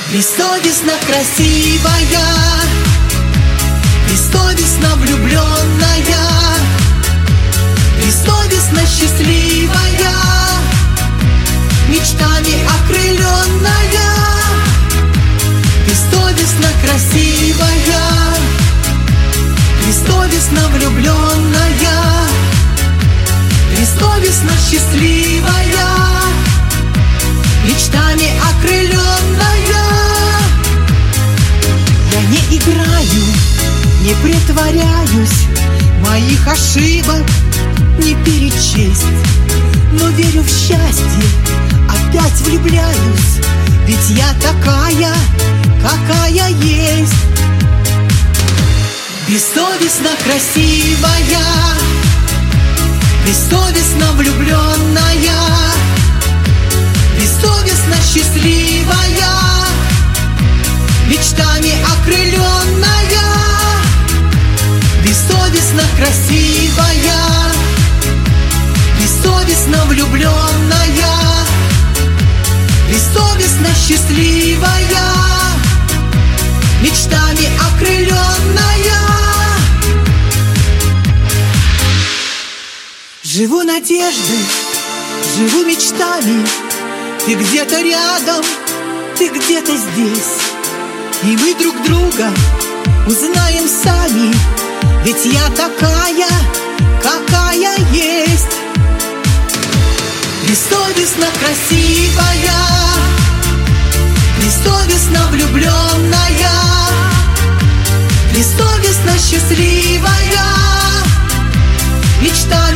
Бессовестно красивая, бессовестно влюбленная, бессовестно счастливая, мечтами окрыленная. Бессовестно красивая, бессовестно влюбленная, бессовестно счастливая, мечтами окрыленная. Я не играю, не притворяюсь, моих ошибок не перечесть, но верю в счастье, опять влюбляюсь, ведь я такая, какая есть. Бессовестно красивая, бессовестно влюбленная, бессовестно счастливая, мечтами окрыленная. Бессовестно красивая, бессовестно влюбленная, бессовестно счастливая, мечтами окрыленная. Живу надеждой, живу мечтами. Ты где-то рядом, ты где-то здесь, и мы друг друга узнаем сами, ведь я такая, какая есть. Бессовестно красивая, бессовестно влюбленная, бессовестно счастливая, мечта